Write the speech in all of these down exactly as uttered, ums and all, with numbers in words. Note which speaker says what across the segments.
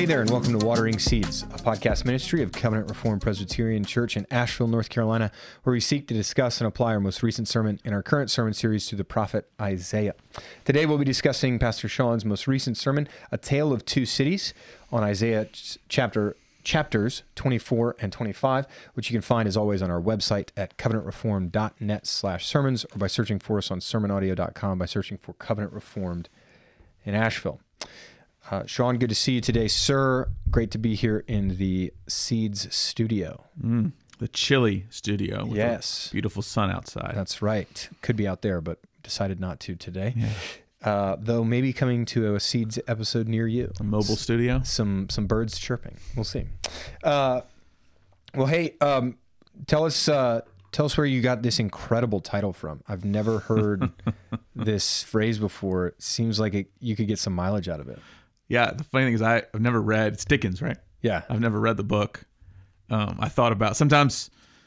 Speaker 1: hey there, and welcome to Watering Seeds, a podcast ministry of Covenant Reformed Presbyterian Church in Asheville, North Carolina, where we seek to discuss and apply our most recent sermon in our current sermon series to the prophet Isaiah. Today we'll be discussing Pastor Sean's most recent sermon, A Tale of Two Cities, on Isaiah chapter chapters twenty-four and twenty-five, which you can find as always on our website at covenantreformed.net slash sermons, or by searching for us on sermon audio dot com by searching for Covenant Reformed in Asheville. Uh, Sean, good to see you today, sir. Great to be here in the Seeds studio.
Speaker 2: Mm, the chilly studio with
Speaker 1: yes.
Speaker 2: a beautiful sun outside.
Speaker 1: That's right. Could be out there, but decided not to today.
Speaker 2: Yeah.
Speaker 1: Uh, though maybe coming to a Seeds episode near you.
Speaker 2: A mobile
Speaker 1: S-
Speaker 2: studio?
Speaker 1: Some some birds chirping. We'll see. Uh, well, hey, um, tell us uh, tell us where you got this incredible title from. I've never heard this phrase before. It seems like it, you could get some mileage out of it.
Speaker 2: Yeah, the funny thing is I, I've never read, it's Dickens, right?
Speaker 1: Yeah.
Speaker 2: I've never read the book. Um, I thought about, sometimes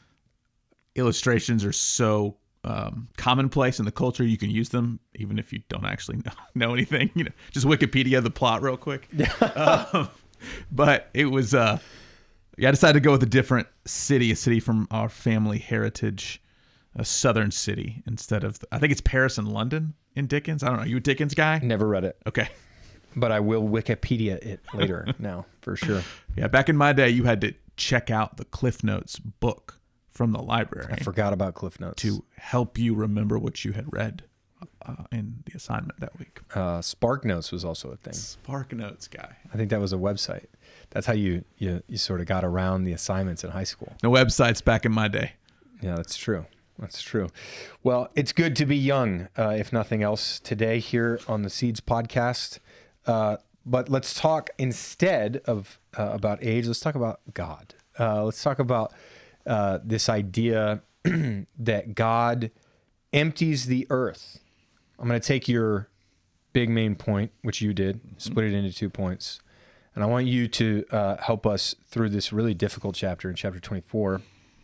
Speaker 2: illustrations are so um, commonplace in the culture, you can use them even if you don't actually know, know anything. You know, just Wikipedia the plot real quick. Yeah. um, but it was, uh, yeah, I decided to go with a different city, a city from our family heritage, a southern city instead of, I think it's Paris and London in Dickens. I don't know. Are you a Dickens guy?
Speaker 1: Never read it.
Speaker 2: Okay.
Speaker 1: But I will Wikipedia it later now, for sure.
Speaker 2: Yeah, back in my day, you had to check out the Cliff Notes book from the library.
Speaker 1: I forgot about Cliff Notes.
Speaker 2: To help you remember what you had read uh, in the assignment that week.
Speaker 1: Uh, Spark Notes was also a thing.
Speaker 2: Spark Notes guy.
Speaker 1: I think that was a website. That's how you, you, you sort of got around the assignments in high school.
Speaker 2: No websites back in my day.
Speaker 1: Yeah, that's true. That's true. Well, it's good to be young, uh, if nothing else, today here on the Seeds podcast. Uh, but let's talk instead of uh, about age. Let's talk about God. Uh, let's talk about uh, this idea that God empties the earth. I'm going to take your big main point, which you did, mm-hmm. split it into two points, and I want you to uh, help us through this really difficult chapter in chapter twenty-four.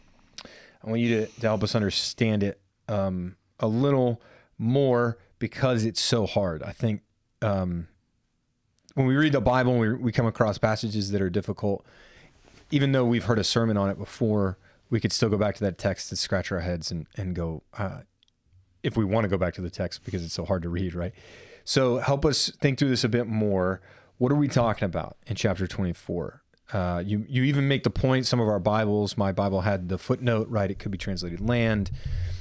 Speaker 1: I want you to, to help us understand it um, a little more because it's so hard. I think. Um, When we read the Bible, we we come across passages that are difficult. Even though we've heard a sermon on it before, we could still go back to that text and scratch our heads and, and go, uh, if we want to go back to the text because it's so hard to read, right? So help us think through this a bit more. What are we talking about in chapter twenty-four? Uh, you, you even make the point, some of our Bibles, my Bible had the footnote, right? It could be translated land.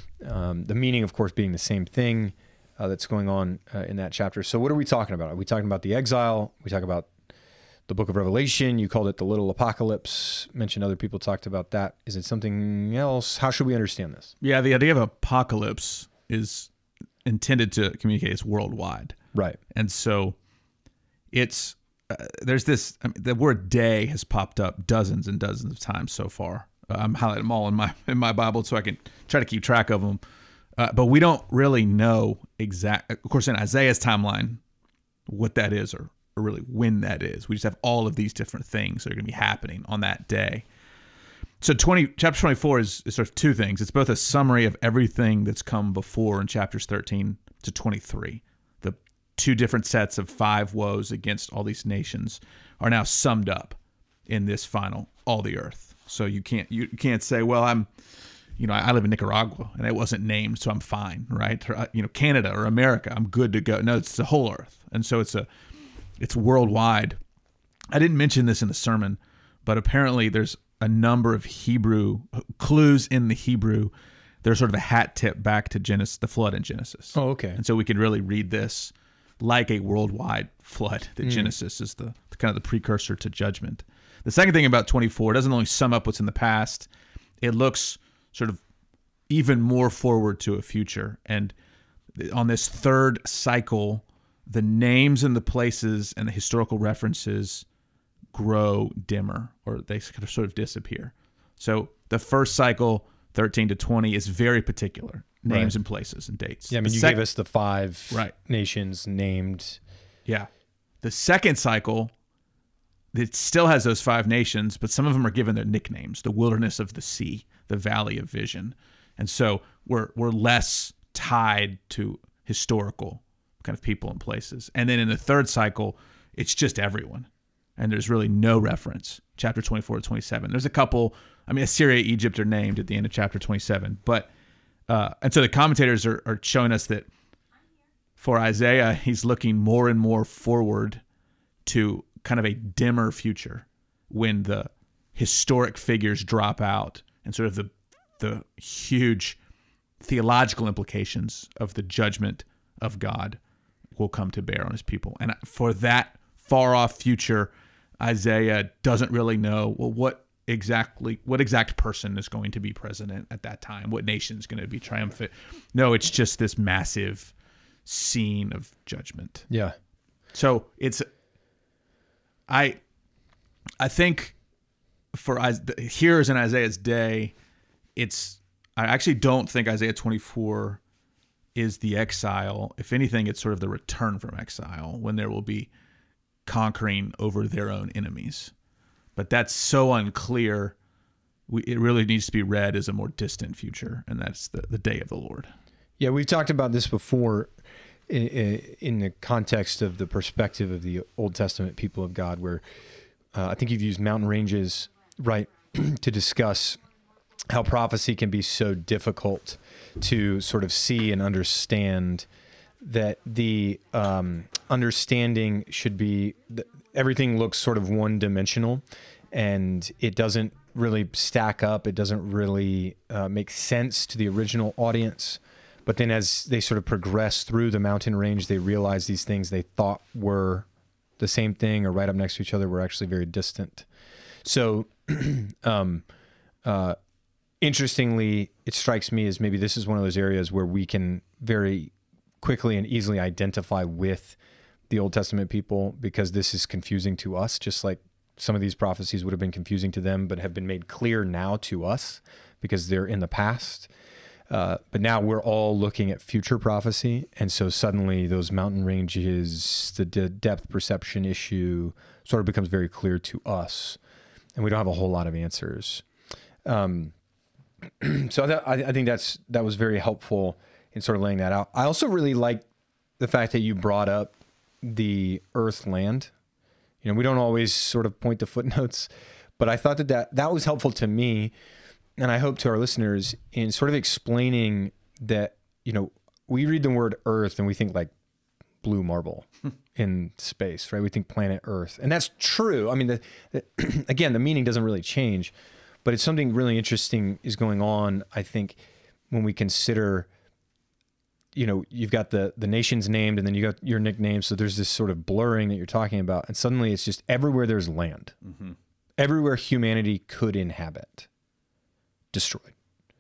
Speaker 1: Um, the meaning, of course, being the same thing. Uh, that's going on uh, in that chapter. So what are we talking about? Are we talking about the exile? We talk about the book of Revelation. You called it the little apocalypse. Mentioned other people talked about that. Is it something else? How should we understand this?
Speaker 2: Yeah, the idea of apocalypse is intended to communicate it's worldwide.
Speaker 1: Right.
Speaker 2: And so it's, uh, there's this, I mean, the word day has popped up dozens and dozens of times so far. Uh, I'm highlighting them all in my, in my Bible so I can try to keep track of them. Uh, but we don't really know exact, of course, in Isaiah's timeline, what that is or, or really when that is. We just have all of these different things that are going to be happening on that day. So twenty, chapter twenty-four is, is sort of two things. It's both a summary of everything that's come before in chapters thirteen to twenty-three. The two different sets of five woes against all these nations are now summed up in this final, all the earth. So you can't you can't say, well, I'm... You know, I live in Nicaragua and it wasn't named, so I'm fine, right? Or, you know, Canada or America, I'm good to go. No, it's the whole earth. And so it's a, it's worldwide. I didn't mention this in the sermon, but apparently there's a number of Hebrew clues in the Hebrew. There's sort of a hat tip back to Genesis, the flood in Genesis.
Speaker 1: Oh, okay.
Speaker 2: And so we could really read this like a worldwide flood, that mm. Genesis is the kind of the precursor to judgment. The second thing about twenty-four, it doesn't only sum up what's in the past, it looks sort of even more forward to a future. And on this third cycle, the names and the places and the historical references grow dimmer, or they sort of disappear. So the first cycle, thirteen to twenty, is very particular. Names right. and places and dates.
Speaker 1: Yeah, I mean,
Speaker 2: the
Speaker 1: you
Speaker 2: sec-
Speaker 1: gave us the five
Speaker 2: right.
Speaker 1: nations named.
Speaker 2: Yeah. The second cycle, it still has those five nations, but some of them are given their nicknames: the wilderness of the sea, the valley of vision. And so we're we're less tied to historical kind of people and places. And then in the third cycle, it's just everyone. and there's really no reference. Chapter twenty-four to twenty-seven. There's a couple. I mean, Assyria, Egypt are named at the end of chapter twenty-seven, but uh, and so the commentators are, are showing us that for Isaiah, he's looking more and more forward to kind of a dimmer future when the historic figures drop out and sort of the the huge theological implications of the judgment of God will come to bear on his people. And for that far off future, Isaiah doesn't really know, well, what exactly, what exact person is going to be president at that time? What nation is going to be triumphant? No, it's just this massive scene of judgment.
Speaker 1: Yeah.
Speaker 2: So it's, I, I think for hearers in Isaiah's day, it's, I actually don't think Isaiah twenty-four is the exile. If anything, it's sort of the return from exile when there will be conquering over their own enemies. But that's so unclear. We, it really needs to be read as a more distant future, and that's the, the day of the Lord.
Speaker 1: Yeah, we've talked about this before in, in the context of the perspective of the Old Testament people of God, where uh, I think you've used mountain ranges, right, to discuss how prophecy can be so difficult to sort of see and understand, that the um, understanding should be, everything looks sort of one-dimensional, and it doesn't really stack up. It doesn't really uh, make sense to the original audience. But then as they sort of progress through the mountain range, they realize these things they thought were the same thing or right up next to each other were actually very distant. So, um, uh, interestingly, it strikes me as maybe this is one of those areas where we can very quickly and easily identify with the Old Testament people, because this is confusing to us, just like some of these prophecies would have been confusing to them, but have been made clear now to us because they're in the past. Uh, but now we're all looking at future prophecy. And so suddenly those mountain ranges, the de- depth perception issue sort of becomes very clear to us. And we don't have a whole lot of answers. Um, so that, I, I think that's that was very helpful in sort of laying that out. I also really like the fact that you brought up the earth land. You know, we don't always sort of point to footnotes, but I thought that that, that was helpful to me, and I hope to our listeners, in sort of explaining that, you know, we read the word earth and we think like blue marble in space, right? We think planet Earth, and that's true. I mean, the, the, again, the meaning doesn't really change, but it's something really interesting is going on, I think, when we consider, you know, you've got the the nations named, and then you got your nicknames. So there's this sort of blurring that you're talking about. And suddenly it's just everywhere there's land, mm-hmm. everywhere humanity could inhabit, destroyed.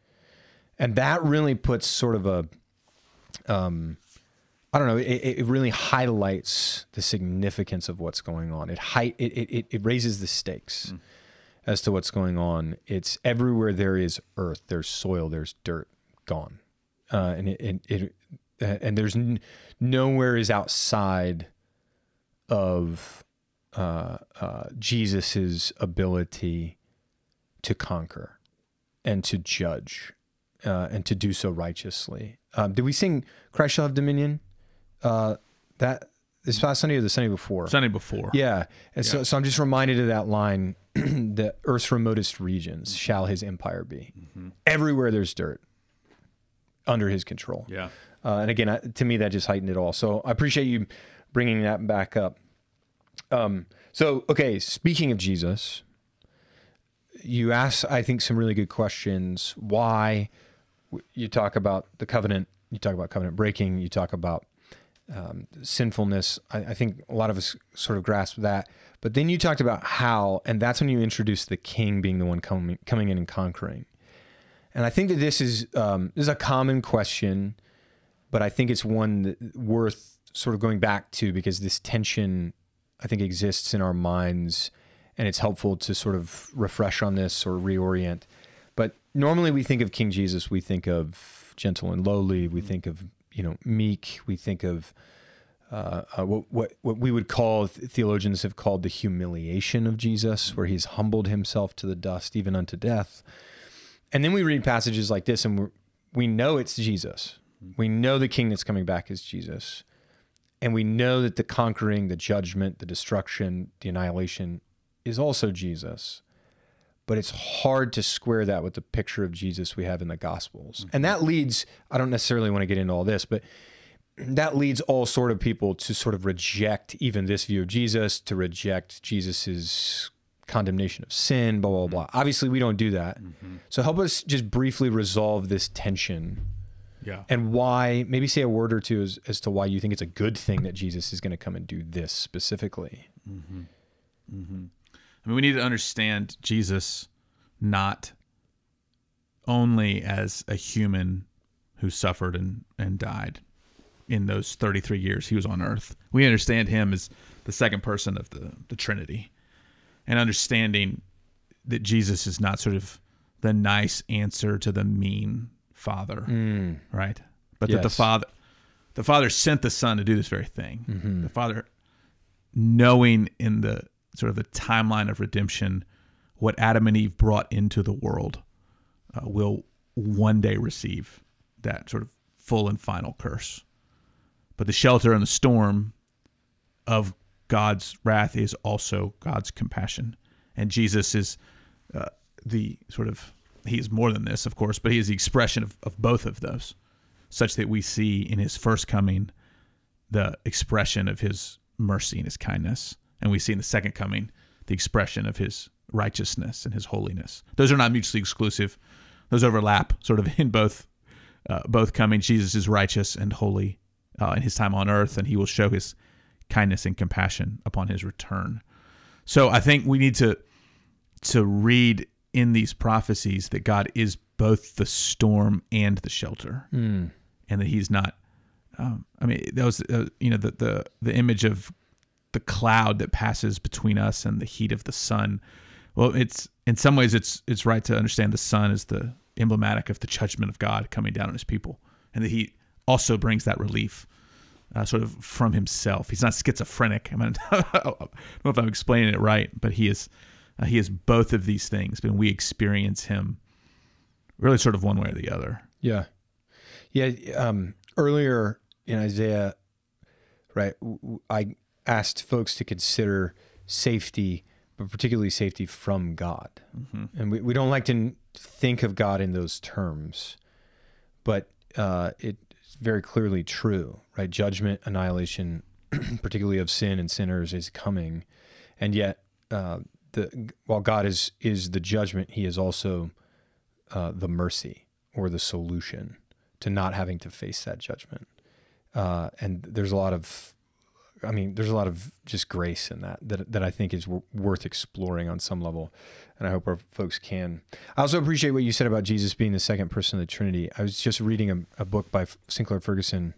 Speaker 1: And that really puts sort of a, um, I don't know, it, it really highlights the significance of what's going on. It high, it, it, it raises the stakes mm. as to what's going on. It's everywhere there is earth, there's soil, there's dirt, gone. Uh, and it, it, it uh, and there's n- nowhere is outside of uh, uh, Jesus's ability to conquer and to judge uh, and to do so righteously. Um, did we sing "Christ Shall Have Dominion"? Uh, that this past Sunday or the Sunday before?
Speaker 2: Sunday before.
Speaker 1: Yeah, and
Speaker 2: yeah.
Speaker 1: so so I'm just reminded of that line: "The earth's remotest regions shall His empire be." Mm-hmm. Everywhere there's dirt, under His control.
Speaker 2: Yeah.
Speaker 1: Uh, and again, I, to me, that just heightened it all. So I appreciate you bringing that back up. Um, so, okay, speaking of Jesus, you asked, I think, some really good questions. Why? You talk about the covenant. You talk about covenant breaking. You talk about um, sinfulness. I, I think a lot of us sort of grasp that. But then you talked about how, and that's when you introduced the king being the one coming coming in and conquering. And I think that this is um, this is a common question, but I think it's one that worth sort of going back to, because this tension, I think, exists in our minds, and it's helpful to sort of refresh on this or reorient. But normally we think of King Jesus, we think of gentle and lowly, we think of, you know, meek, we think of uh, uh, what, what what we would call, theologians have called the humiliation of Jesus, where He's humbled Himself to the dust, even unto death. And then we read passages like this, and we're, we know it's Jesus. We know the king that's coming back is Jesus. And we know that the conquering, the judgment, the destruction, the annihilation is also Jesus. But it's hard to square that with the picture of Jesus we have in the Gospels. Mm-hmm. And that leads, I don't necessarily want to get into all this, but that leads all sort of people to sort of reject even this view of Jesus, to reject Jesus's condemnation of sin, blah, blah, blah. Mm-hmm. Obviously, we don't do that. Mm-hmm. So help us just briefly resolve this tension.
Speaker 2: Yeah.
Speaker 1: And why, maybe say a word or two as, as to why you think it's a good thing that Jesus is going to come and do this specifically.
Speaker 2: Mm-hmm. Mm-hmm. I mean, we need to understand Jesus not only as a human who suffered and, and died in those thirty-three years he was on earth. We understand him as the second person of the, the Trinity, and understanding that Jesus is not sort of the nice answer to the mean Father, mm. right? But yes. that the Father, the Father sent the Son to do this very thing. Mm-hmm. The Father, knowing in the sort of the timeline of redemption what Adam and Eve brought into the world, uh, will one day receive that sort of full and final curse. But the shelter in the storm of God's wrath is also God's compassion. And Jesus is uh, the sort of, he is more than this, of course, but he is the expression of, of both of those, such that we see in his first coming the expression of his mercy and his kindness. And we see in the second coming the expression of his righteousness and his holiness. Those are not mutually exclusive. Those overlap sort of in both uh, both coming. Jesus is righteous and holy uh, in his time on earth, and he will show his kindness and compassion upon his return. So I think we need to to read in these prophecies that God is both the storm and the shelter, mm. and that he's not. Um, I mean, that was uh, you know the the the image of the cloud that passes between us and the heat of the sun. Well, it's in some ways it's it's right to understand the sun is the emblematic of the judgment of God coming down on his people, and that he also brings that relief uh, sort of from himself. He's not schizophrenic. I mean, I don't know if I'm explaining it right, but he is uh, he is both of these things, but we experience him really sort of one way or the other.
Speaker 1: Yeah. Yeah. Um, earlier in Isaiah, right, I asked folks to consider safety, but particularly safety from God. Mm-hmm. And we, we don't like to think of God in those terms, but uh, it's very clearly true, right? Judgment, annihilation, particularly of sin and sinners, is coming. And yet, uh, the while God is is the judgment, he is also uh, the mercy or the solution to not having to face that judgment. Uh, and there's a lot of I mean, there's a lot of just grace in that, that, that I think is w- worth exploring on some level. And I hope our folks can. I also appreciate what you said about Jesus being the second person of the Trinity. I was just reading a, a book by Sinclair Ferguson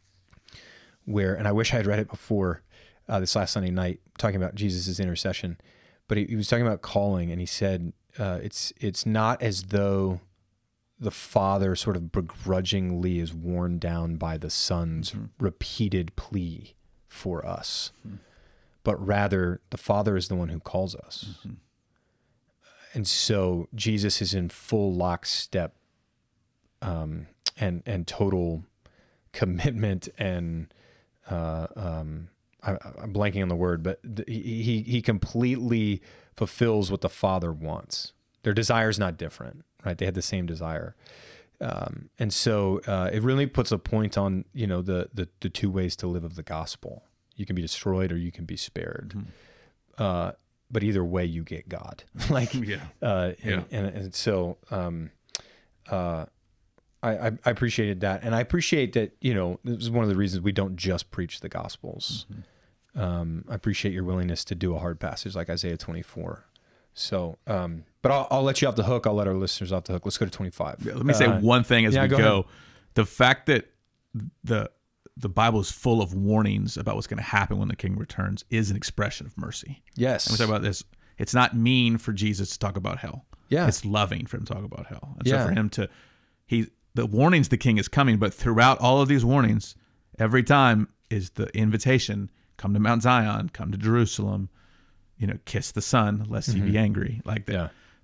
Speaker 1: where, and I wish I had read it before uh, this last Sunday night, talking about Jesus' intercession, but he, he was talking about calling, and he said, uh, it's, it's not as though the Father sort of begrudgingly is worn down by the Son's mm-hmm. repeated plea for us, mm-hmm. but rather the Father is the one who calls us. Mm-hmm. And so Jesus is in full lockstep um, and and total commitment and uh, um, I, I'm blanking on the word, but th- he he completely fulfills what the Father wants. Their desire is not different, right? They had the same desire. Um, and so uh, it really puts a point on, you know, the, the the two ways to live of the gospel. You can be destroyed or you can be spared. Mm-hmm. Uh, but either way, you get God. like, yeah. Uh, and, yeah. And, and so um, uh, I, I appreciated that. And I appreciate that, you know, this is one of the reasons we don't just preach the gospels. Mm-hmm. Um, I appreciate your willingness to do a hard passage like Isaiah twenty-four. So, um, but I'll, I'll let you off the hook. I'll let our listeners off the hook. Let's go to twenty-five.
Speaker 2: Let me say uh, one thing as yeah, we go. go. The fact that the the Bible is full of warnings about what's going to happen when the King returns is an expression of mercy.
Speaker 1: Yes.
Speaker 2: And we talk about this. It's not mean for Jesus to talk about hell.
Speaker 1: Yeah.
Speaker 2: It's loving for him to talk about hell. And
Speaker 1: yeah.
Speaker 2: so for him to, he, the warnings, the King is coming, but throughout all of these warnings, every time is the invitation, come to Mount Zion, come to Jerusalem, you know, kiss the Son, lest mm-hmm. he be angry. Like that. Yeah.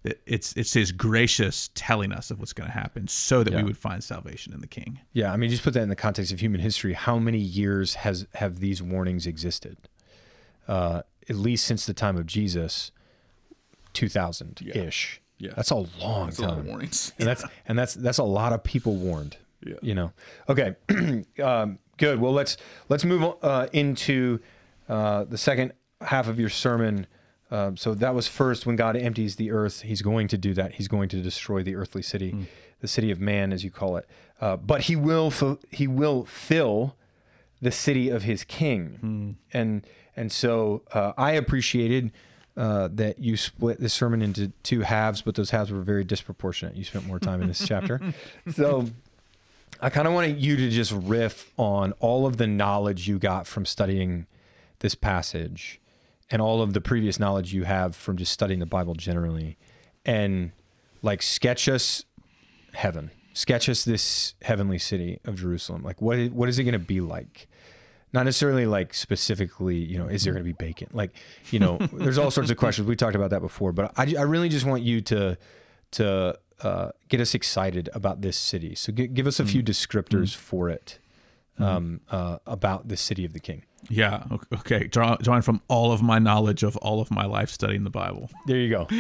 Speaker 2: It- It's it's his gracious telling us of what's going to happen so that
Speaker 1: Yeah.
Speaker 2: we would find salvation in the King.
Speaker 1: Yeah, I mean, just put that in the context of human history. How many years has have these warnings existed? Uh, at least since the time of Jesus, two thousand ish.
Speaker 2: Yeah.
Speaker 1: That's a long
Speaker 2: That's a
Speaker 1: time.
Speaker 2: lot of warnings.
Speaker 1: And that's and that's that's a lot of people warned.
Speaker 2: Yeah.
Speaker 1: You know. Okay. um, good. Well, let's let's move on, uh, into uh, the second half of your sermon. Um, so that was first when God empties the earth. He's going to do that. He's going to destroy the earthly city, mm. the city of man, as you call it. Uh, but he will fu- he will fill the city of his king. Mm. And and so uh, I appreciated uh, that you split the sermon into two halves, but those halves were very disproportionate. You spent more time in this chapter. So I kind of wanted you to just riff on all of the knowledge you got from studying this passage and all of the previous knowledge you have from just studying the Bible generally, and like sketch us heaven, sketch us this heavenly city of Jerusalem. Like what, is, what is it going to be like? Not necessarily like specifically, you know, is there going to be bacon? Like, you know, there's all sorts of questions. We talked about that before, but I, I really just want you to, to uh, get us excited about this city. So g- give us a few descriptors mm. for it, um, uh, about the city of the King.
Speaker 2: Yeah. Okay. Draw, drawing from all of my knowledge of all of my life studying the Bible.
Speaker 1: There you go.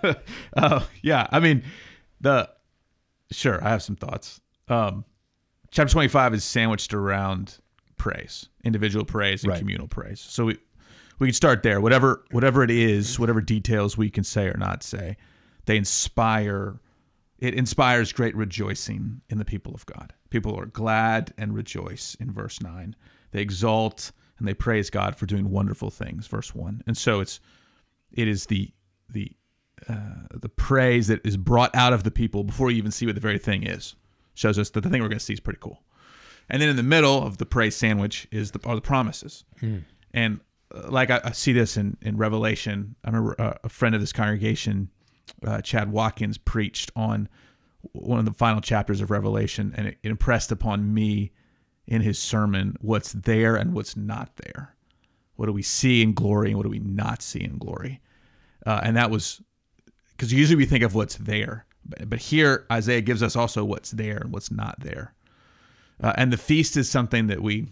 Speaker 2: uh, yeah. I mean, the sure. I have some thoughts. Um, chapter twenty-five is sandwiched around praise, individual praise, and right. communal praise. So we we can start there. Whatever whatever it is, whatever details we can say or not say, they inspire. It inspires great rejoicing in the people of God. People are glad and rejoice in verse nine. They exalt and they praise God for doing wonderful things, verse one. And so it's it is the the uh, the praise that is brought out of the people before you even see what the very thing is. Shows us that the thing we're going to see is pretty cool. And then in the middle of the praise sandwich is the are the promises. Hmm. And uh, like I, I see this in, in Revelation. I remember uh, a friend of this congregation, uh, Chad Watkins, preached on one of the final chapters of Revelation, and it, it impressed upon me in his sermon what's there and what's not there. What do we see in glory and what do we not see in glory? Uh, and that was because usually we think of what's there, but, but here Isaiah gives us also what's there and what's not there. Uh, and the feast is something that we,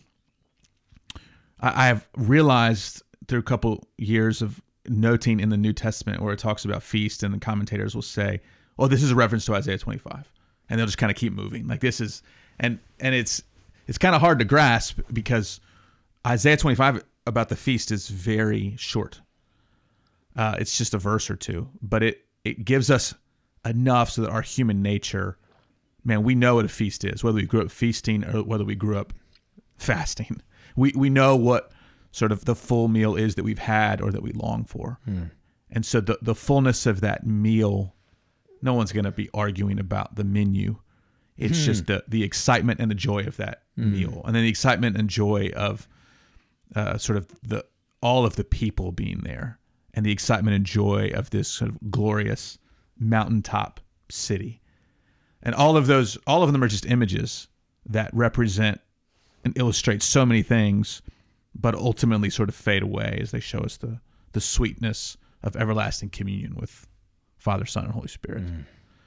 Speaker 2: I, I have realized through a couple years of noting in the New Testament where it talks about feast, and the commentators will say, "Oh, this is a reference to Isaiah twenty-five," and they'll just kind of keep moving. Like this is, and and it's it's kind of hard to grasp because Isaiah twenty-five about the feast is very short. Uh, it's just a verse or two, but it it gives us enough so that our human nature. Man, we know what a feast is, whether we grew up feasting or whether we grew up fasting. We we know what sort of the full meal is that we've had or that we long for. Hmm. And so the, the fullness of that meal, no one's going to be arguing about the menu. It's hmm. just the, the excitement and the joy of that hmm. meal. And then the excitement and joy of uh, sort of the all of the people being there, and the excitement and joy of this sort of glorious mountaintop city. And all of those, all of them are just images that represent and illustrate so many things, but ultimately sort of fade away as they show us the, the sweetness of everlasting communion with Father, Son, and Holy Spirit. Mm.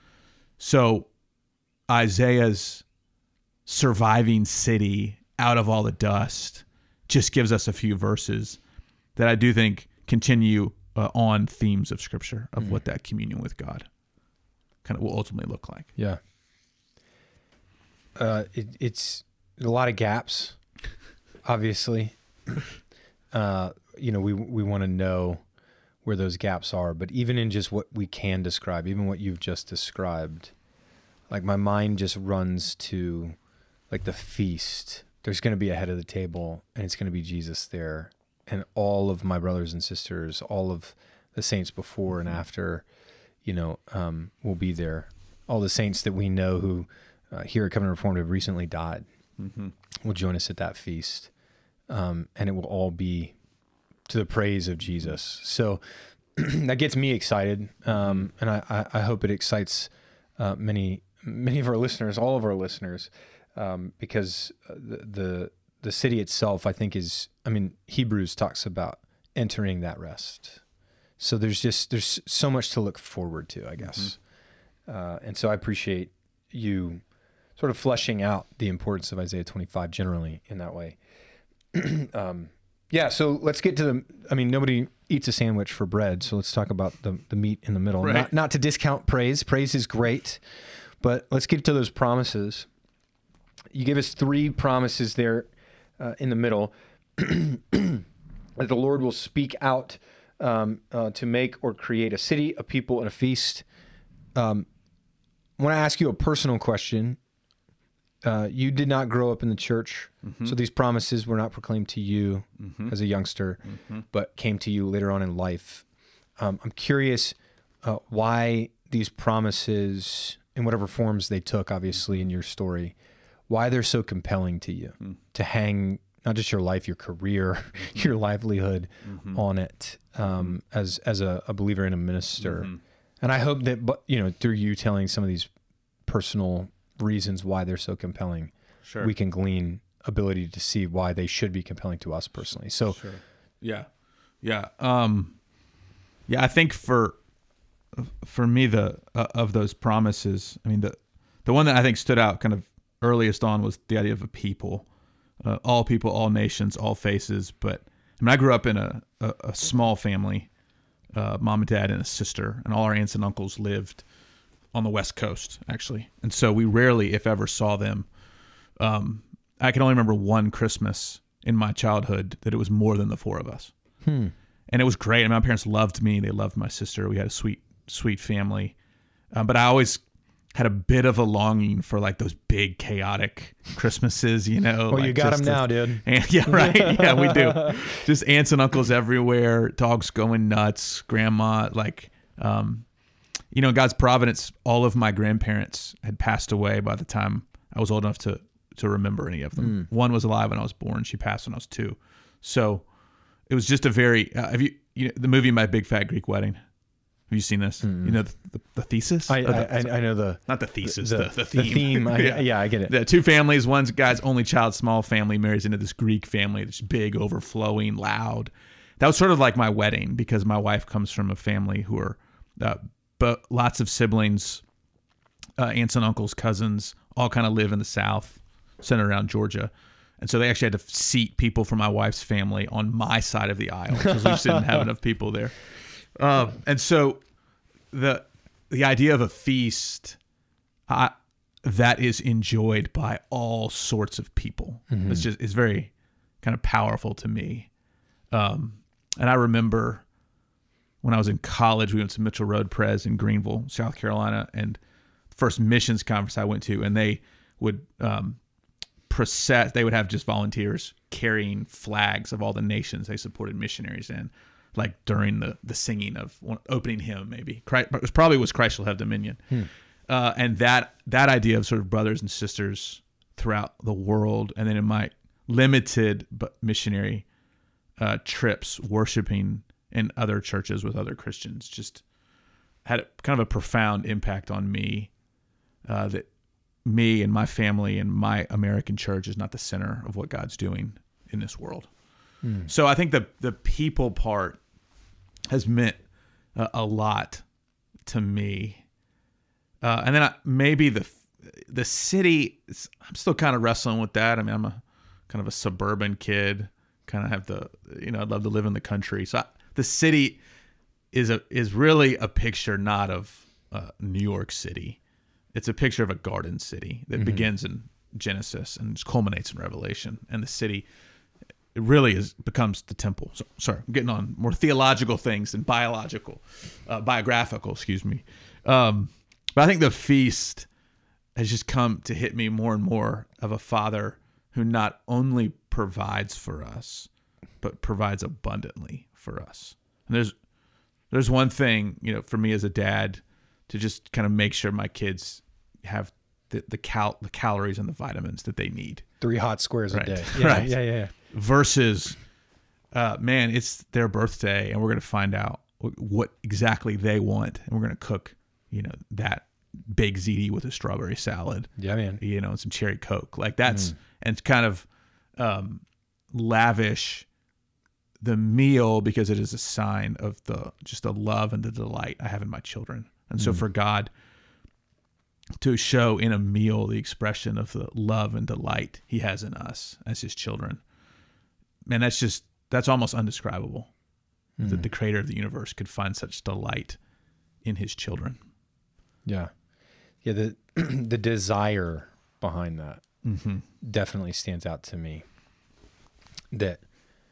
Speaker 2: So Isaiah's surviving city out of all the dust just gives us a few verses that I do think continue uh, on themes of Scripture of mm. what that communion with God kind of will ultimately look like.
Speaker 1: Yeah. Uh, it, it's a lot of gaps, obviously. Uh, you know, we we want to know where those gaps are, but even in just what we can describe, even what you've just described, like my mind just runs to like the feast. There's going to be a head of the table, and it's going to be Jesus there, and all of my brothers and sisters, all of the saints before and after, you know, um, will be there. All the saints that we know who uh, here at Covenant Reformed have recently died mm-hmm. will join us at that feast. Um, and it will all be to the praise of Jesus. So that gets me excited. Um, and I, I, I hope it excites uh, many, many of our listeners, all of our listeners, um, because the, the, the city itself, I think is, I mean, Hebrews talks about entering that rest. So there's just there's so much to look forward to, I guess. Mm-hmm. Uh, and so I appreciate you sort of fleshing out the importance of Isaiah twenty-five generally in that way. um, yeah, so let's get to the, I mean, nobody eats a sandwich for bread, so let's talk about the, the meat in the middle.
Speaker 2: Right.
Speaker 1: Not, not to discount praise. Praise is great, but let's get to those promises. You give us three promises there uh, in the middle that the Lord will speak out um, uh, to make or create a city, a people, and a feast. Um, I want to ask you a personal question. Uh, you did not grow up in the church, mm-hmm. so these promises were not proclaimed to you mm-hmm. as a youngster, mm-hmm. but came to you later on in life. Um, I'm curious uh, why these promises, in whatever forms they took, obviously, in your story, why they're so compelling to you mm. to hang not just your life, your career, mm-hmm. your livelihood mm-hmm. on it um, as as a, a believer and a minister. Mm-hmm. And I hope that, you know, through you telling some of these personal reasons why they're so compelling,
Speaker 2: sure.
Speaker 1: we can glean ability to see why they should be compelling to us personally. So,
Speaker 2: sure. yeah, yeah, um, yeah. I think for for me, the uh, of those promises, I mean, the the one that I think stood out kind of earliest on was the idea of a people, uh, all people, all nations, all faces. But I mean, I grew up in a a, a small family, uh, mom and dad and a sister, and all our aunts and uncles lived on the West Coast, actually. And so we rarely, if ever, saw them. Um, I can only remember one Christmas in my childhood that it was more than the four of us.
Speaker 1: Hmm.
Speaker 2: And it was great. And my parents loved me. They loved my sister. We had a sweet, sweet family. Um, but I always had a bit of a longing for like those big, chaotic Christmases, you know?
Speaker 1: Well,
Speaker 2: like
Speaker 1: you got them
Speaker 2: to,
Speaker 1: now, dude.
Speaker 2: And, yeah, right. Yeah, we do. Just aunts and uncles everywhere, dogs going nuts, grandma, like... Um, You know, God's providence, all of my grandparents had passed away by the time I was old enough to to remember any of them. Mm. One was alive when I was born. She passed when I was two. So it was just a very, uh, have you, you know, the movie My Big Fat Greek Wedding? Have you seen this? Mm. You know, the, the, the thesis?
Speaker 1: I,
Speaker 2: the,
Speaker 1: I, I know the...
Speaker 2: Not the thesis, the,
Speaker 1: the,
Speaker 2: the, the theme.
Speaker 1: The theme, I, yeah. yeah, I get it.
Speaker 2: The two families, one's guy's only child, small family, marries into this Greek family that's big, overflowing, loud. That was sort of like my wedding because my wife comes from a family who are... Uh, but lots of siblings, uh, aunts and uncles, cousins, all kind of live in the South, centered around Georgia. And so they actually had to seat people from my wife's family on my side of the aisle because we just didn't have enough people there. Um, and so the the idea of a feast, I, that is enjoyed by all sorts of people. Mm-hmm. It's just, it's very kind of powerful to me. Um, and I remember... When I was in college, we went to Mitchell Road Pres in Greenville, South Carolina, and the first missions conference I went to, and they would um, process, they would have just volunteers carrying flags of all the nations they supported missionaries in, like during the, the singing of one, opening hymn, maybe. Christ, it was probably was Christ Shall Have Dominion. Hmm. Uh, and that that idea of sort of brothers and sisters throughout the world, and then in my limited but missionary uh, trips, worshiping in other churches with other Christians, just had a, kind of a profound impact on me, uh, that me and my family and my American church is not the center of what God's doing in this world. Mm. So I think the the people part has meant uh, a lot to me. Uh, and then I, maybe the the city, I'm still kind of wrestling with that. I mean, I'm a kind of a suburban kid, kind of have the, you know, I'd love to live in the country. So I, the city is a is really a picture not of uh, New York City. It's a picture of a garden city that mm-hmm. begins in Genesis and culminates in Revelation. And the city, it really is becomes the temple. So, sorry, I'm getting on more theological things than biological, uh, biographical, excuse me. Um, but I think the feast has just come to hit me more and more of a father who not only provides for us, but provides abundantly for us. And there's there's one thing, you know, for me as a dad, to just kind of make sure my kids have the the cal the calories and the vitamins that they need.
Speaker 1: Three hot squares
Speaker 2: right.
Speaker 1: a day. Yeah,
Speaker 2: right.
Speaker 1: Yeah, yeah, yeah.
Speaker 2: Versus, uh, man, it's their birthday, and we're gonna find out what exactly they want, and we're gonna cook, you know, that baked ziti with a strawberry salad.
Speaker 1: Yeah, man.
Speaker 2: You know, and some cherry Coke. Like that's mm. and kind of um, lavish the meal because it is a sign of the just the love and the delight I have in my children. And so
Speaker 1: Mm.
Speaker 2: for God to show in a meal the expression of the love and delight he has in us as his children, man, that's just, that's almost undescribable.
Speaker 1: Mm.
Speaker 2: That the creator of the universe could find such delight in his children.
Speaker 1: Yeah. Yeah. The, the desire behind that
Speaker 2: Mm-hmm.
Speaker 1: definitely stands out to me. That,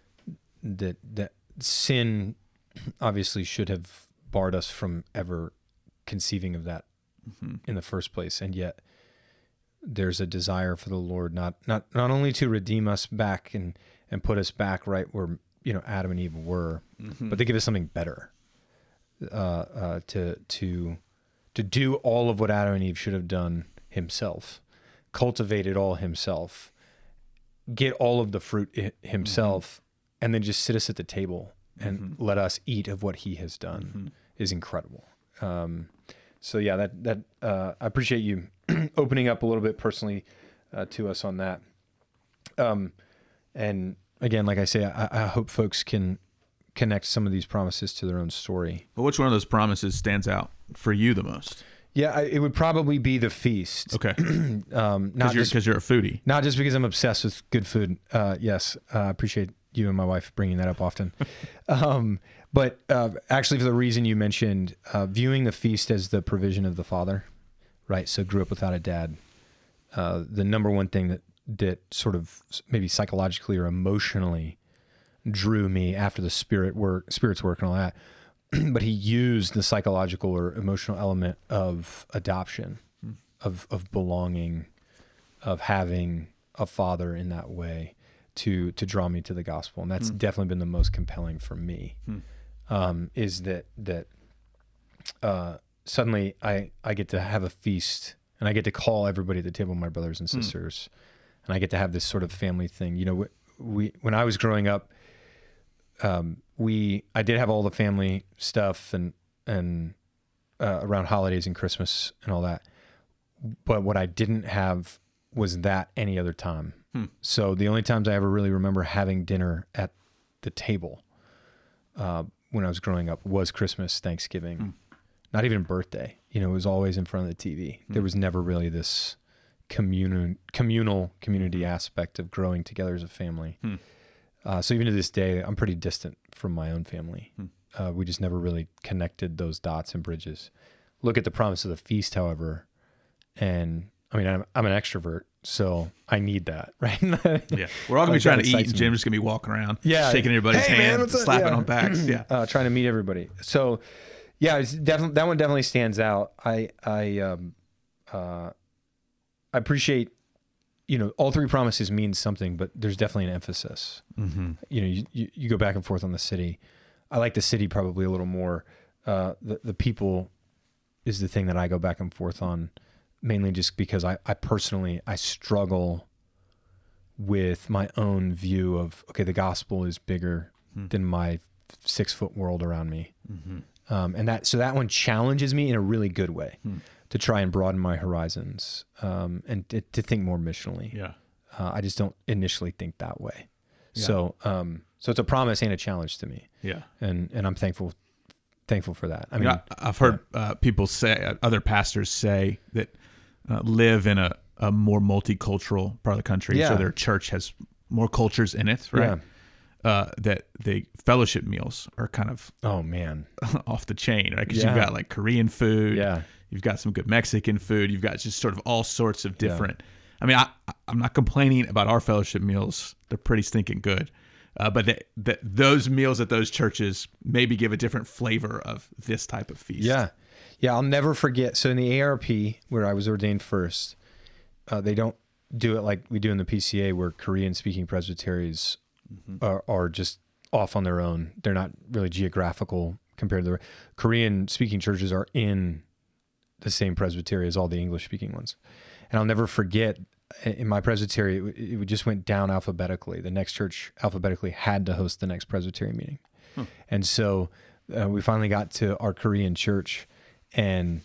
Speaker 1: that, that sin obviously should have barred us from ever conceiving of that
Speaker 2: Mm-hmm.
Speaker 1: in the first place. And yet there's a desire for the Lord, not, not, not only to redeem us back and, and put us back right where, you know, Adam and Eve were,
Speaker 2: Mm-hmm.
Speaker 1: but to give us something better, uh, uh, to, to, to do all of what Adam and Eve should have done himself, cultivate it all himself, get all of the fruit i- himself, mm-hmm. and then just sit us at the table and
Speaker 2: Mm-hmm.
Speaker 1: let us eat of what he has done
Speaker 2: Mm-hmm.
Speaker 1: is incredible. Um, so yeah, that, that, uh, I appreciate you opening up a little bit personally, uh, to us on that. Um, and again, like I say, I, I hope folks can connect some of these promises to their own story.
Speaker 2: Well, which one of those promises stands out for you the most?
Speaker 1: Yeah, I, it would probably be the feast.
Speaker 2: Okay.
Speaker 1: Um, not
Speaker 2: Because you're,
Speaker 1: just
Speaker 2: 'cause you're a foodie.
Speaker 1: not just because I'm obsessed with good food. Uh, yes, uh, I appreciate you and my wife bringing that up often. um, but uh, actually, for the reason you mentioned, uh, viewing the feast as the provision of the Father, right? So grew up without a dad. Uh, the number one thing that that sort of maybe psychologically or emotionally drew me after the spirit work, spirits work and all that. But he used the psychological or emotional element of adoption,
Speaker 2: Hmm.
Speaker 1: of of belonging, of having a father in that way to to draw me to the gospel. And that's
Speaker 2: Hmm.
Speaker 1: definitely been the most compelling for me.
Speaker 2: Hmm.
Speaker 1: Um, is that that uh, suddenly I, I get to have a feast and I get to call everybody at the table, my brothers and
Speaker 2: Hmm.
Speaker 1: sisters, and I get to have this sort of family thing. You know, we, we when I was growing up, um, we I did have all the family stuff and and uh, around holidays and Christmas and all that, but what I didn't have was that any other time.
Speaker 2: Hmm.
Speaker 1: So the only times I ever really remember having dinner at the table uh, when I was growing up was Christmas, Thanksgiving,
Speaker 2: Hmm.
Speaker 1: not even birthday. You know, it was always in front of the T V.
Speaker 2: Hmm.
Speaker 1: There was never really this communal communal community aspect of growing together as a family.
Speaker 2: Hmm.
Speaker 1: Uh, so even to this day, I'm pretty distant from my own family.
Speaker 2: Hmm.
Speaker 1: Uh, we just never really connected those dots and bridges. Look at the promise of the feast, however, and I mean, I'm, I'm an extrovert, so I need that, right?
Speaker 2: Yeah. We're all going to
Speaker 1: Like,
Speaker 2: be trying
Speaker 1: that
Speaker 2: to eat,
Speaker 1: excites
Speaker 2: and
Speaker 1: me.
Speaker 2: Jim's going to be walking around,
Speaker 1: Yeah.
Speaker 2: shaking everybody's
Speaker 1: Hey, man,
Speaker 2: hand,
Speaker 1: what's up?
Speaker 2: slapping
Speaker 1: Yeah.
Speaker 2: on backs. Yeah.
Speaker 1: uh, trying to meet everybody. So, yeah, it's definitely that one definitely stands out. I I um uh I appreciate, you know, all three promises mean something, but there's definitely an emphasis.
Speaker 2: Mm-hmm.
Speaker 1: You know, you, you, you go back and forth on the city. I like the city probably a little more. Uh, the the people is the thing that I go back and forth on, mainly just because I, I personally I struggle with my own view of, okay, the gospel is bigger
Speaker 2: Hmm.
Speaker 1: than my six foot world around me.
Speaker 2: Mm-hmm.
Speaker 1: Um, and that, so that one challenges me in a really good way
Speaker 2: Hmm.
Speaker 1: to try and broaden my horizons, um, and to, to think more missionally.
Speaker 2: Yeah.
Speaker 1: Uh, I just don't initially think that way.
Speaker 2: Yeah.
Speaker 1: So, um, so it's a promise and a challenge to me,
Speaker 2: Yeah.
Speaker 1: and, and I'm thankful, thankful for that. I
Speaker 2: I
Speaker 1: mean,
Speaker 2: mean, I, I've heard uh, people say, uh, other pastors say that uh, live in a, a more multicultural part of the country.
Speaker 1: Yeah.
Speaker 2: So their church has more cultures in it, right? Uh, that the fellowship meals are kind of
Speaker 1: oh man.
Speaker 2: off the chain, right? Because
Speaker 1: Yeah.
Speaker 2: you've got like Korean food,
Speaker 1: Yeah.
Speaker 2: you've got some good Mexican food, you've got just sort of all sorts of
Speaker 1: Yeah.
Speaker 2: different. I mean, I, I'm not complaining about our fellowship meals; they're pretty stinking good. Uh, but the, the, those meals at those churches maybe give a different flavor of this type of feast.
Speaker 1: Yeah. Yeah. I'll never forget. So in the A R P where I was ordained first, uh, they don't do it like we do in the P C A where Korean speaking presbyteries
Speaker 2: Mm-hmm.
Speaker 1: are, are just off on their own. They're not really geographical compared to the Korean speaking churches are in the same presbytery as all the English speaking ones. And I'll never forget in my presbytery, it, it just went down alphabetically. The next church alphabetically had to host the next presbytery meeting.
Speaker 2: Hmm.
Speaker 1: And so uh, we finally got to our Korean church, and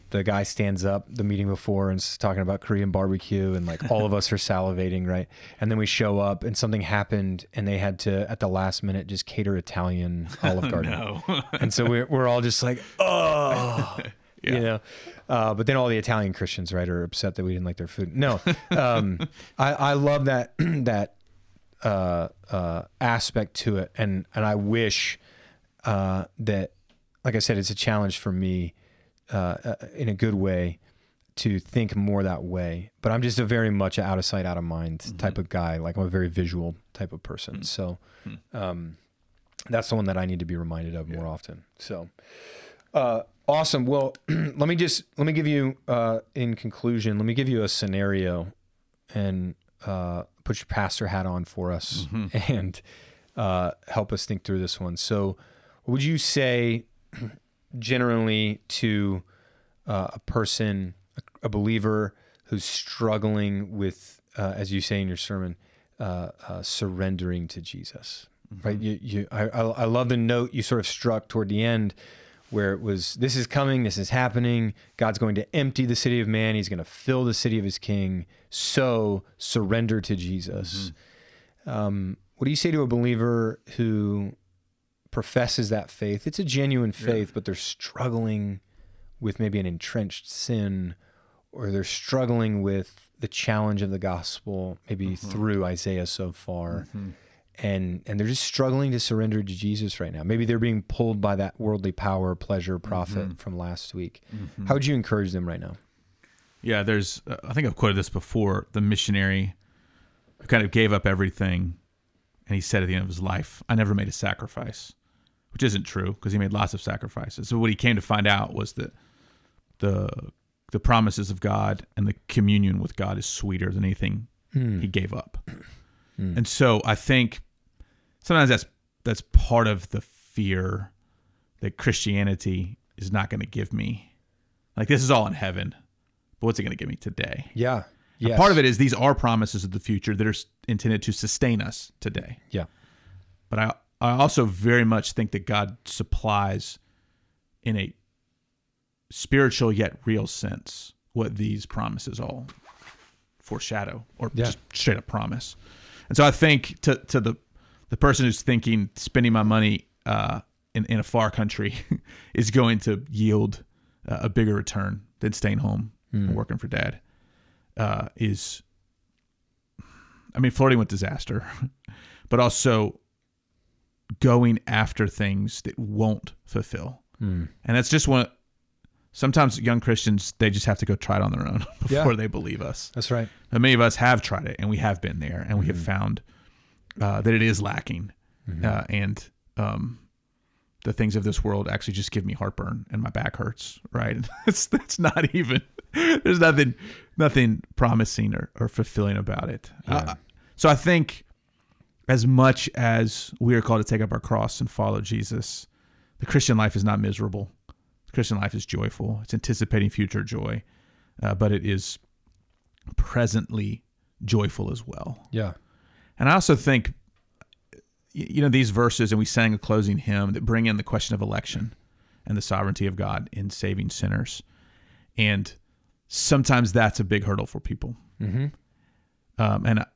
Speaker 1: the guy stands up the meeting before and is talking about Korean barbecue, and like all of us are salivating, right? And then we show up and something happened and they had to, at the last minute, just cater Italian Olive Garden.
Speaker 2: No.
Speaker 1: And so we're, we're all just like, oh,
Speaker 2: Yeah.
Speaker 1: you know, uh, but then all the Italian Christians, right, are upset that we didn't like their food. No, um, I, I love that, that uh, uh, aspect to it. And, and I wish uh, that, like I said, it's a challenge for me uh, uh, in a good way to think more that way. But I'm just a very much out of sight, out of mind mm-hmm. type of guy. Like I'm a very visual type of person. Mm-hmm. So um, that's the one that I need to be reminded of yeah. more often. So uh, awesome. Well, let me just, let me give you, uh, in conclusion, let me give you a scenario and uh, put your pastor hat on for us mm-hmm. and uh, help us think through this one. So would you say generally to uh, a person, a, a believer who's struggling with, uh, as you say in your sermon, uh, uh, surrendering to Jesus, mm-hmm. right? You, you, I, I love the note you sort of struck toward the end where it was, this is coming, this is happening. God's going to empty the city of man. He's going to fill the city of his king. So surrender to Jesus. Mm-hmm. Um, what do you say to a believer who professes that faith? It's a genuine faith, yeah. but they're struggling with maybe an entrenched sin, or they're struggling with the challenge of the gospel, maybe mm-hmm. through Isaiah so far. Mm-hmm. And, and they're just struggling to surrender to Jesus right now. Maybe they're being pulled by that worldly power, pleasure, profit mm-hmm. from last week. Mm-hmm. How would you encourage them right now?
Speaker 2: Yeah, there's, uh, I think I've quoted this before, the missionary who kind of gave up everything. And he said at the end of his life, I never made a sacrifice. Which isn't true, because he made lots of sacrifices. So what he came to find out was that the the promises of God and the communion with God is sweeter than anything mm. he gave up. Mm. And so I think sometimes that's that's part of the fear that Christianity is not going to give me. Like, this is all in heaven, but what's it going to give me today?
Speaker 1: Yeah. Yes.
Speaker 2: Part of it is these are promises of the future that are intended to sustain us today.
Speaker 1: Yeah.
Speaker 2: But I I also very much think that God supplies in a spiritual yet real sense what these promises all foreshadow or
Speaker 1: yeah.
Speaker 2: just straight up promise. And so I think to to the the person who's thinking spending my money uh, in, in a far country is going to yield uh, a bigger return than staying home mm. and working for dad uh, is, I mean, flirting with disaster, but also going after things that won't fulfill. Mm. And that's just one, sometimes young Christians, they just have to go try it on their own before yeah. they believe us.
Speaker 1: That's right.
Speaker 2: And many of us have tried it, and we have been there, and mm-hmm. we have found uh, that it is lacking. Mm-hmm. Uh, and um, the things of this world actually just give me heartburn, and my back hurts, right? it's, it's not even, there's nothing nothing promising or, or fulfilling about it. Yeah. Uh, so I think as much as we are called to take up our cross and follow Jesus, the Christian life is not miserable. The Christian life is joyful. It's anticipating future joy, uh, but it is presently joyful as well.
Speaker 1: Yeah.
Speaker 2: And I also think, you know, these verses, and we sang a closing hymn that bring in the question of election and the sovereignty of God in saving sinners. And sometimes that's a big hurdle for people. Mm-hmm. Um, and I,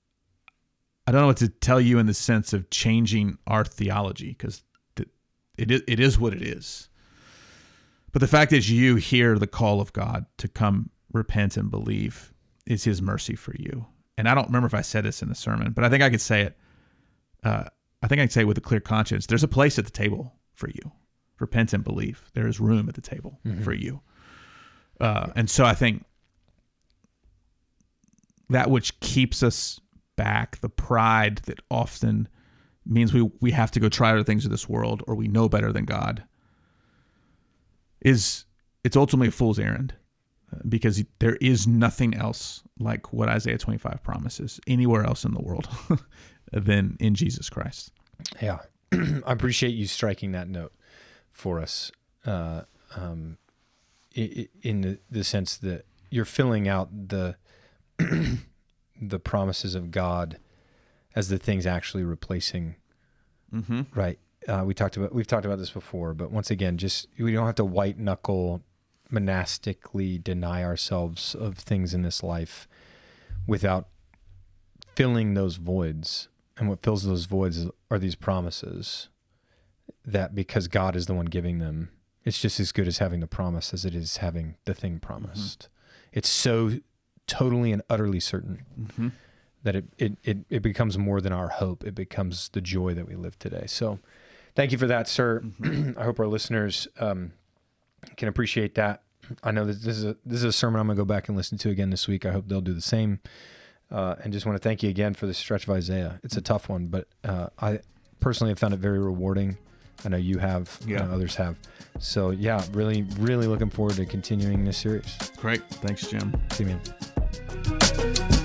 Speaker 2: I don't know what to tell you in the sense of changing our theology, because it is, it is what it is. But the fact is, you hear the call of God to come repent and believe is his mercy for you. And I don't remember if I said this in the sermon, but I think I could say it. Uh, I think I can say it with a clear conscience. There's a place at the table for you. Repent and believe. There is room at the table mm-hmm. for you. Uh, and so I think that which keeps us back, the pride that often means we, we have to go try other things of this world, or we know better than God, is it's ultimately a fool's errand, uh, because there is nothing else like what Isaiah twenty-five promises anywhere else in the world than in Jesus Christ.
Speaker 1: Yeah. I appreciate you striking that note for us, uh, um, in the, the sense that you're filling out the the promises of God as the things actually replacing. Mm-hmm. Right. Uh, we talked about we've talked about this before, but once again, just we don't have to white knuckle monastically deny ourselves of things in this life without filling those voids. And what fills those voids are these promises that, because God is the one giving them, it's just as good as having the promise as it is having the thing promised. Mm-hmm. It's so totally and utterly certain mm-hmm. that it, it, it, it becomes more than our hope. It becomes the joy that we live today. So thank you for that, sir. Mm-hmm. I hope our listeners um, can appreciate that. I know that this is a, this is a sermon I'm going to go back and listen to again this week. I hope they'll do the same. Uh, and just want to thank you again for the stretch of Isaiah. It's a tough one, but uh, I personally have found it very rewarding. I know you have, yeah. and others have. So yeah, really, really looking forward to continuing this series.
Speaker 2: Great. Thanks, Jim.
Speaker 1: See you, man.